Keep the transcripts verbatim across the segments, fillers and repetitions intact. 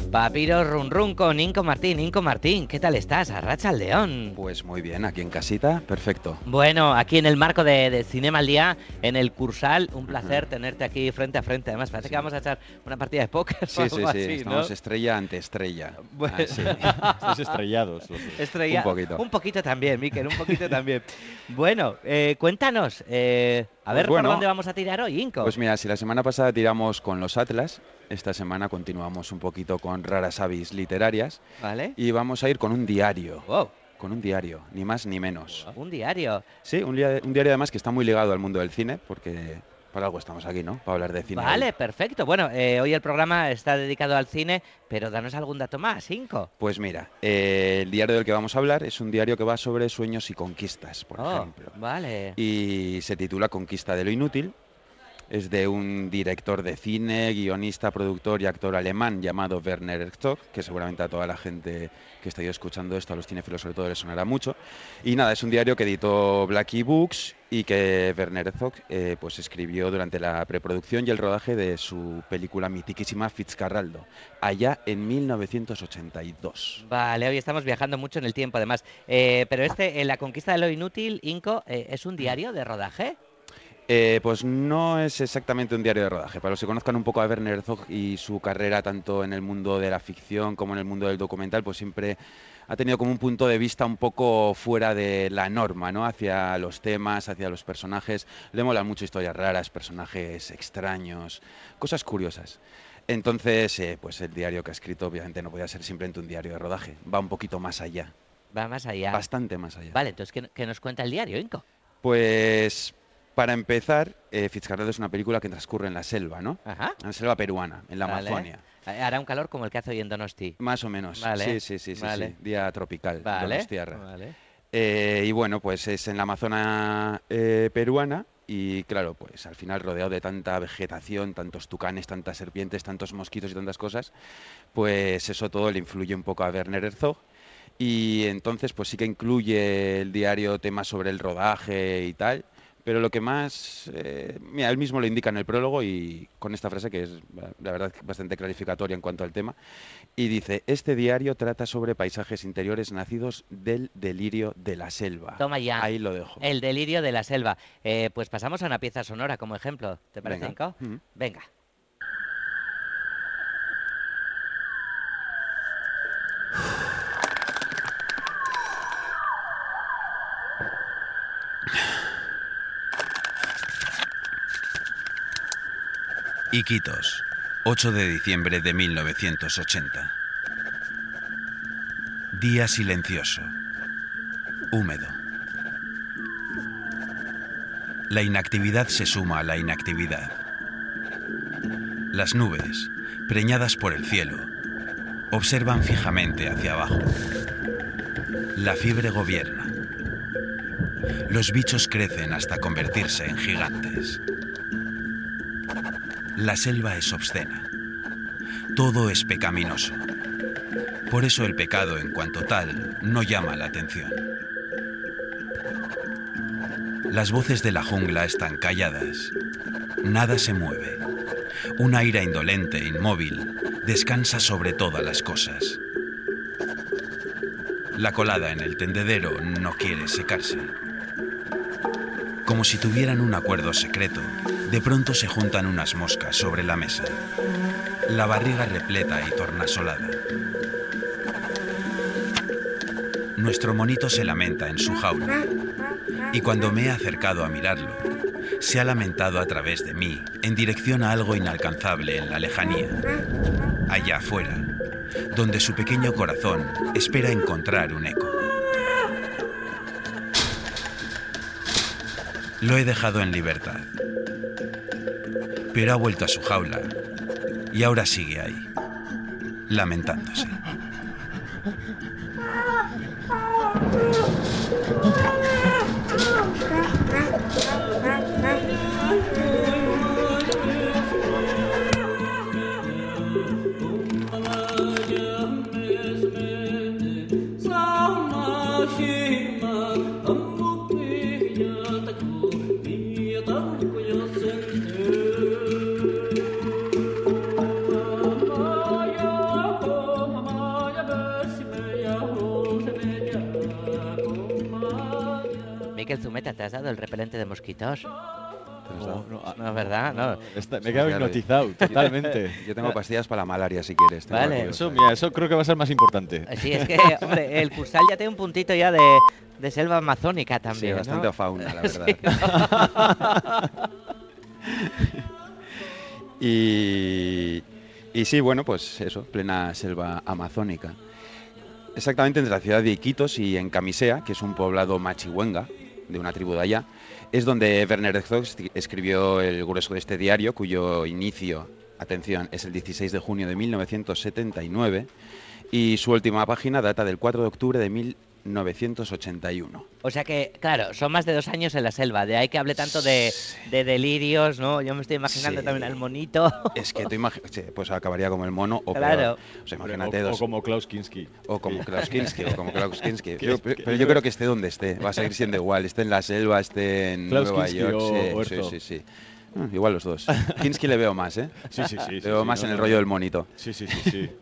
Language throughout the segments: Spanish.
Papiro Run Run con Inco Martín. Inco Martín, ¿qué tal estás? Arratsaldeón. Pues muy bien, aquí en casita, perfecto. Bueno, aquí en el marco de, de Cinema al Día, en el Cursal, un placer uh-huh. tenerte aquí frente a frente. Además, parece sí. que vamos a echar una partida de póker. Sí, o sí, algo sí, así, estamos ¿no? estrella ante estrella. Bueno. Ah, sí. Estáis estrellados. Los Estrella... Un poquito. Un poquito también, Miquel, un poquito también. Bueno, eh, cuéntanos, eh, a ver pues bueno, por dónde vamos a tirar hoy, Inco. Pues mira, si la semana pasada tiramos con los Atlas, esta semana continuamos un poquito con raras avis literarias. Vale. Y vamos a ir con un diario. Wow. Con un diario, ni más ni menos. Wow. Un diario. Sí, un, dia- un diario además que está muy ligado al mundo del cine, porque para algo estamos aquí, ¿no? Para hablar de cine. Vale, hoy. perfecto. Bueno, eh, hoy el programa está dedicado al cine, pero danos algún dato más, Inco. Pues mira, eh, el diario del que vamos a hablar es un diario que va sobre sueños y conquistas, por oh, ejemplo. Vale. Y se titula Conquista de lo inútil. Es de un director de cine, guionista, productor y actor alemán llamado Werner Herzog, que seguramente a toda la gente que está escuchando esto, a los cinéfilos sobre todo, les sonará mucho. Y nada, es un diario que editó Blackie Books y que Werner Herzog eh, pues escribió durante la preproducción y el rodaje de su película mitiquísima Fitzcarraldo, allá en mil novecientos ochenta y dos. Vale, hoy estamos viajando mucho en el tiempo además. Eh, pero este, en La Conquista de lo Inútil, Inco, eh, ¿es un diario de rodaje? Eh, pues no es exactamente un diario de rodaje. Para los que conozcan un poco a Werner Herzog y su carrera tanto en el mundo de la ficción como en el mundo del documental, pues siempre ha tenido como un punto de vista un poco fuera de la norma, ¿no? Hacia los temas, hacia los personajes. Le molan mucho historias raras, personajes extraños, cosas curiosas. Entonces, eh, pues el diario que ha escrito obviamente no podía ser simplemente un diario de rodaje. Va un poquito más allá. Va más allá. Bastante más allá. Vale, entonces, ¿qué, qué nos cuenta el diario, Inco? Pues... Para empezar, eh, Fitzcarraldo es una película que transcurre en la selva, ¿no? Ajá. En la selva peruana, en la Vale. Amazonia. Hará un calor como el que hace hoy en Donosti. Más o menos. Vale. Sí, sí, sí, sí, Vale. sí. Día tropical, Vale. Donostiarra. Vale. Eh, y bueno, pues es en la Amazona eh, peruana y claro, pues al final rodeado de tanta vegetación, tantos tucanes, tantas serpientes, tantos mosquitos y tantas cosas, pues eso todo le influye un poco a Werner Herzog. Y entonces pues sí que incluye el diario temas sobre el rodaje y tal. Pero lo que más, eh, mira, él mismo lo indica en el prólogo y con esta frase que es, la verdad, bastante clarificatoria en cuanto al tema, y dice, este diario trata sobre paisajes interiores nacidos del delirio de la selva. Toma ya. Ahí lo dejo. El delirio de la selva. Eh, pues pasamos a una pieza sonora como ejemplo. ¿Te parece, Inco? Mm. Venga. Iquitos, ocho de diciembre de mil novecientos ochenta. Día silencioso, húmedo. La inactividad se suma a la inactividad. Las nubes, preñadas por el cielo, observan fijamente hacia abajo. La fiebre gobierna. Los bichos crecen hasta convertirse en gigantes. La selva es obscena. Todo es pecaminoso. Por eso el pecado en cuanto tal no llama la atención. Las voces de la jungla están calladas. Nada se mueve. Una ira indolente e inmóvil descansa sobre todas las cosas. La colada en el tendedero no quiere secarse. Como si tuvieran un acuerdo secreto, de pronto se juntan unas moscas sobre la mesa. La barriga repleta y tornasolada. Nuestro monito se lamenta en su jaula. Y cuando me he acercado a mirarlo, se ha lamentado a través de mí, en dirección a algo inalcanzable en la lejanía. Allá afuera, donde su pequeño corazón espera encontrar un eco. Lo he dejado en libertad. Pero ha vuelto a su jaula y ahora sigue ahí, lamentándose. que el Zumeta, ¿te has dado el repelente de mosquitos? No, no, ah, No, es verdad, no. Está- me he quedado hipnotizado, totalmente. Yo tengo pastillas para la malaria si quieres. tengo Vale. aquí, o Eso, sea. mira, eso creo que va a ser más importante. Sí, es que, hombre, el Cursal ya tiene un puntito ya de, de selva amazónica Sí, también, bastante ¿no? fauna, la verdad. y, y sí, bueno, pues eso, plena selva amazónica. Exactamente entre la ciudad de Iquitos y Encamisea, que es un poblado machihuenga de una tribu de allá, es donde Werner Herzog esti- escribió el grueso de este diario, cuyo inicio, atención, es el dieciséis de junio de mil novecientos setenta y nueve y su última página data del cuatro de octubre de mil novecientos ochenta y uno. O sea que, claro, son más de dos años en la selva, de ahí que hable tanto de, de delirios, ¿no? Yo me estoy imaginando Sí. también al monito. Es que tú imaginas, pues acabaría como el mono o Claro. peor. O sea, imagínate o, o dos. como Klaus Kinski. O como Klaus Kinski, o como Klaus Kinski. Que Yo- es- que pero yo- yo creo que esté donde esté, va a seguir siendo igual. Esté en la selva, esté en Klaus Nueva Kinski York. o- sí, o sí, Herzog. sí, sí. Mm, igual los dos. Kinski le veo más, ¿eh? Sí, sí, sí. Le sí, veo sí, más no, en el no, rollo no. del monito. Sí, sí, sí, sí.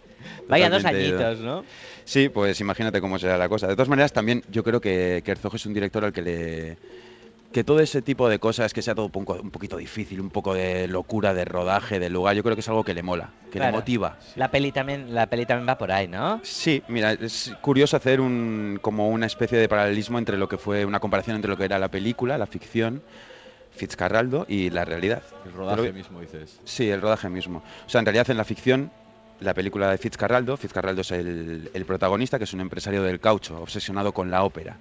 Vaya dos Totalmente ido. añitos, ¿no? Sí, pues imagínate cómo será la cosa. De todas maneras, también yo creo que, que Herzog es un director al que le... Que todo ese tipo de cosas, que sea todo un, poco, un poquito difícil, un poco de locura, de rodaje, de lugar, yo creo que es algo que le mola, que Claro. le motiva. La peli también, la peli también va por ahí, ¿no? Sí, mira, es curioso hacer un como una especie de paralelismo entre lo que fue una comparación entre lo que era la película, la ficción, Fitzcarraldo y la realidad. El rodaje Pero- mismo, dices. Sí, el rodaje mismo. O sea, en realidad en la ficción, la película de Fitzcarraldo, Fitzcarraldo es el, el protagonista, que es un empresario del caucho, obsesionado con la ópera.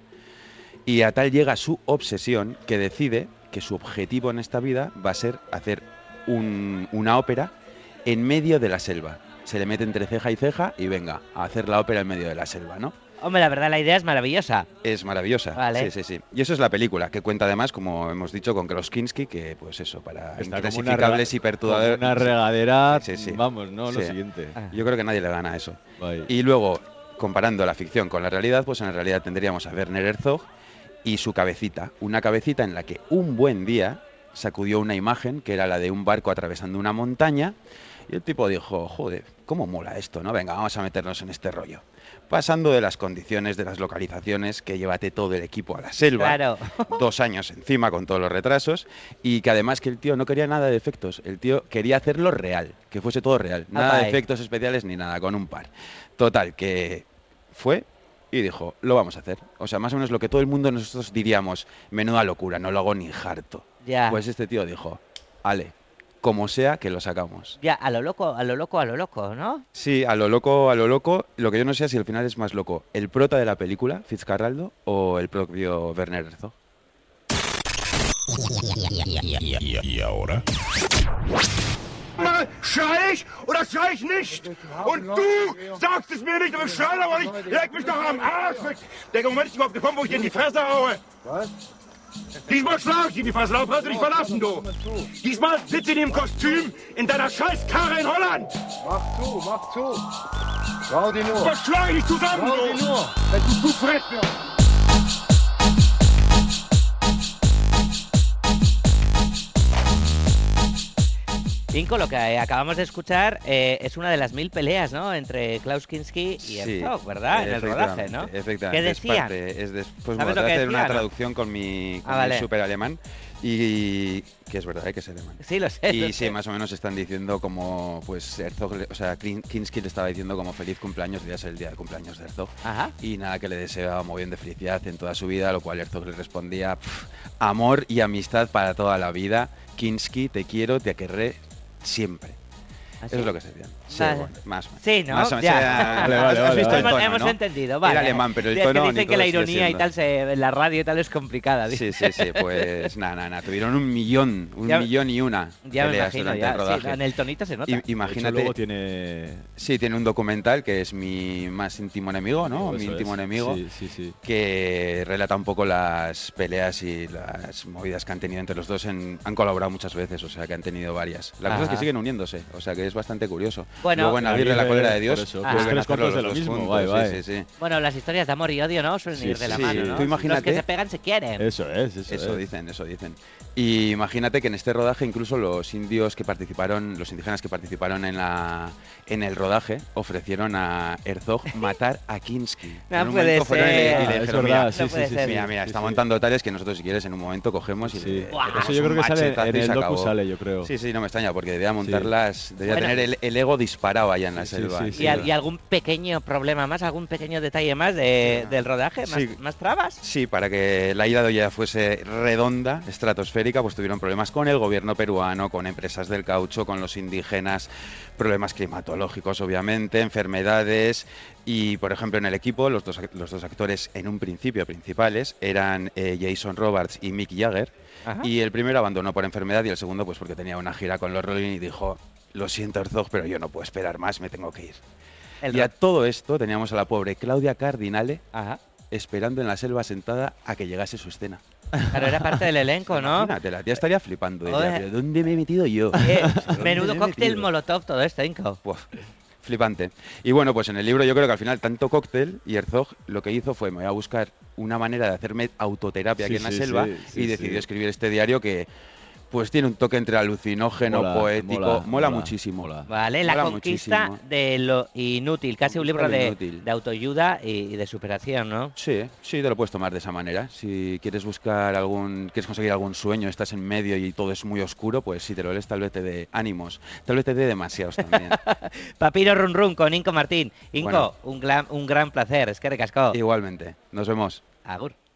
Y a tal llega su obsesión que decide que su objetivo en esta vida va a ser hacer un- una ópera en medio de la selva. Se le mete entre ceja y ceja y venga, a hacer la ópera en medio de la selva, ¿no? Hombre, la verdad la idea es maravillosa. Es maravillosa. Vale. Sí, sí, sí. Y eso es la película, que cuenta además, como hemos dicho, con Klaus Kinski, que pues eso, para Está como una, inclasificables y rega- como perturbadores. una regadera. Sí, sí. Vamos, no, lo Sí. siguiente. Ah. Yo creo que nadie le gana a eso. Vaya. Y luego, comparando la ficción con la realidad, pues en la realidad tendríamos a Werner Herzog y su cabecita. Una cabecita en la que un buen día sacudió una imagen que era la de un barco atravesando una montaña y el tipo dijo, joder, ¿cómo mola esto, no? Venga, vamos a meternos en este rollo. Pasando de las condiciones, de las localizaciones, que llévate todo el equipo a la selva, Claro. dos años encima con todos los retrasos, y que además que el tío no quería nada de efectos, el tío quería hacerlo real, que fuese todo real, nada Apa, de eh. efectos especiales ni nada, con un par. Total, que fue y dijo, lo vamos a hacer. O sea, más o menos lo que todo el mundo nosotros diríamos, menuda locura, no lo hago ni harto. Ya. Pues este tío dijo, ale, como sea que lo sacamos. Ya, a lo loco, a lo loco, a lo loco, ¿no? Sí, a lo loco, a lo loco. Lo que yo no sé es si al final es más loco el prota de la película, Fitzcarraldo, o el propio Werner Herzog. ¿Y ahora? Mal, schrei ich oder schrei ich nicht? Und du sagst es mir nicht, aber ich schrei aber nicht. Leg mich doch am Arsch weg. Der Moment ist überhaupt gekommen, wo ich dir in die Fresse haue. Was? Diesmal schlage ich dir in die Fresse, darauf kannst du dich verlassen, du. Diesmal sitze ich in dem Kostüm in deiner scheiß Karre in Holland. Mach zu, mach zu. Trau dir nur. Was schlage ich dich zusammen, Trau du? dir nur. Wenn du zu frech wirst. Inco, lo que eh, acabamos de escuchar eh, es una de las mil peleas, ¿no? Entre Klaus Kinski y Herzog, ¿verdad? En el rodaje, ¿no? Efectivamente. ¿Qué es decían? parte- es des- pues ¿Sabes bueno, lo te que hacer una decían, no? traducción con mi, con Ah, mi vale. super alemán y que es verdad, hay que ser alemán. Sí, lo sé. lo Y sí, sé. más o menos están diciendo como, pues Herzog, le- o sea, Kin- Kinski le estaba diciendo como feliz cumpleaños, debía ser el día de cumpleaños de Herzog. Ajá. Y nada, que le deseaba muy bien de felicidad en toda su vida, a lo cual Herzog le respondía, "Pf, amor y amistad para toda la vida, Kinski, te quiero, te querré siempre. ¿Ah, Eso sí? es lo que se decía. Sí, Vale. bueno, más, Sí, ¿no? más o menos. Ya. Era- Vale, vale, has- has vale, visto vale. el tono, hemos ¿no? entendido, vale. Era alemán, pero el Sí, es que tono dicen ni que la todo sigue ironía y siendo. tal, se, en la radio y tal es complicada. Sí, sí, sí, pues nada, nada, nada. Tuvieron un millón, un Ya- millón y una Ya me peleas imagino, durante ya. el rodaje. Sí, en el tonito se nota. I- De hecho, imagínate, luego tiene. sí, tiene un documental que es mi más íntimo enemigo, ¿no? Mi Eso íntimo es. enemigo. Sí, sí, sí. Que relata un poco las peleas y las movidas que han tenido entre los dos. En, han colaborado muchas veces, o sea, que han tenido varias. La cosa es que Ajá. siguen uniéndose, o sea, que es bastante curioso. Bueno, luego en Aguirre, la cólera de Dios, eso, Ah. pues vuelven a tres hacer cuartos los de lo dos mismo, juntos, guay, sí, guay. sí, sí. Bueno, las historias de amor y odio, ¿no? Suelen Sí, ir de la sí, mano, sí. ¿no? Tú imagínate- Los que se pegan se quieren. Eso es, eso, Eso es. dicen, eso dicen. Y imagínate que en este rodaje incluso los indios que participaron, los indígenas que participaron en la en el rodaje, ofrecieron a Herzog matar a Kinski. No En un puede momento fueron y le- y ser. le Ah, es dijeron, verdad, mira, sí, no sí, puede sí, ser. sí, mira, mira, sí, está sí. montando tales que nosotros si quieres en un momento cogemos y Sí. le, le Buah. pegamos Eso yo creo un que sale machetazo en y el se docu acabó. sale, yo creo. Sí, sí, no me extraña, porque debía montarlas, debía Bueno. tener el, el ego disparado allá en la Sí, selva. sí, sí, ¿Y, al- y algún pequeño problema más, algún pequeño detalle más de- del rodaje? ¿Más, Sí. más trabas? Sí, para que la ida de olla fuese redonda, estratosférica, pues tuvieron problemas con el gobierno peruano, con empresas del caucho, con los indígenas, problemas climatológicos, obviamente, enfermedades. Y, por ejemplo, en el equipo, los dos, los dos actores en un principio principales eran eh, Jason Robards y Mick Jagger. Ajá. Y el primero abandonó por enfermedad y el segundo pues porque tenía una gira con los Rolling y dijo, lo siento Herzog, pero yo no puedo esperar más, me tengo que ir. El Y a ro- todo esto teníamos a la pobre Claudia Cardinale Ajá. esperando en la selva sentada a que llegase su escena. Claro, era parte del elenco, ¿no? Imagínate, la tía estaría flipando. Diría, Joder. ¿pero dónde me he metido yo? Eh, ¿Dónde menudo me he cóctel metido? molotov todo esto, Inco. Buah, flipante. Y bueno, pues en el libro yo creo que al final tanto cóctel y Herzog lo que hizo fue me voy a buscar una manera de hacerme autoterapia Sí, aquí en la sí, selva sí, sí, y decidió sí. escribir este diario que pues tiene un toque entre alucinógeno, Mola, poético, mola, mola, muchísimo. mola. Vale, la Mola conquista muchísimo. de lo inútil, casi un Conquista libro de lo de, inútil. de autoayuda y, y de superación, ¿no? Sí, sí, te lo puedes tomar de esa manera. Si quieres buscar algún, quieres conseguir algún sueño, estás en medio y todo es muy oscuro, pues si te lo lees tal vez te dé ánimos, tal vez te dé demasiados también. Papiro Run Run con Inco Martín. Inco, Bueno. un, gran, un gran placer, es que recascó. Igualmente, nos vemos. Agur.